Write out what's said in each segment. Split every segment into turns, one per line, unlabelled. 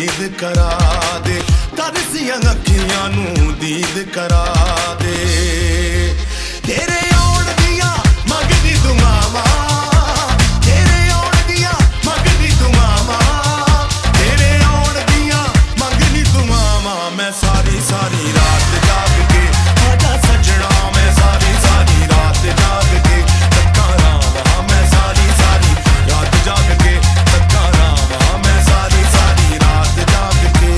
उम्मीद करा दे, तरसियां अखियां नूं दीद करा दे। तेरे आउण दियां मंगदी दुआवां, तेरे आउण दियां मंगदी दुआवां, तेरे आउण दियां मंगदी दुआवां। मैं सारी सारी रात जाग के आजा सजना, मैं सारी सारी रात जाग के तक्कां रावां, मैं सारी सारी रात जाग के तक्कां रावां, मैं सारी सारी रात जाग के।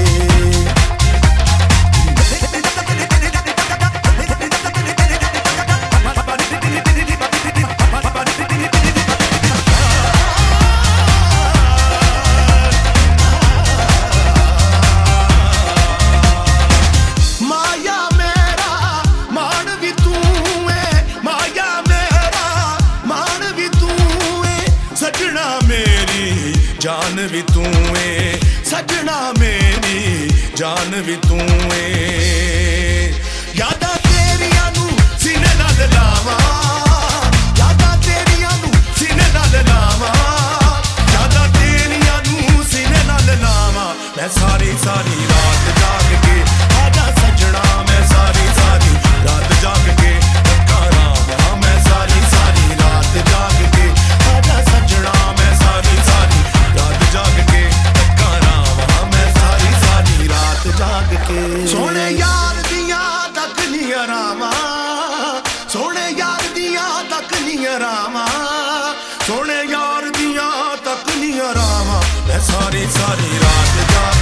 माया मेरा मान भी तू है, माया मेरा मान भी तू है, सजना मेरी जान भी तू है, सजना मेरी जान भी तू है। यादां तेरियां नूं सीने नाल लावां, यादां तेरियां नूं सीने नाल लावां, यादां तेरियां नूं सीने नाल लावां। मैं सारी सारी रात जाग के आजा सजना, मैं सारी सारी रात जाग के तक्कां रावां, मैं सारी सारी रात जाग के आजा सजना, मैं सारी सारी रात जाग के तक्कां रावां, मैं सारी सारी रात जाग के। सोहणे यार दियां तक नी अरावां, सोहणे यार दियां तक नी अरावां, सोहणे यार दियां तक नी अरावां। मैं सारी सारी रात जाग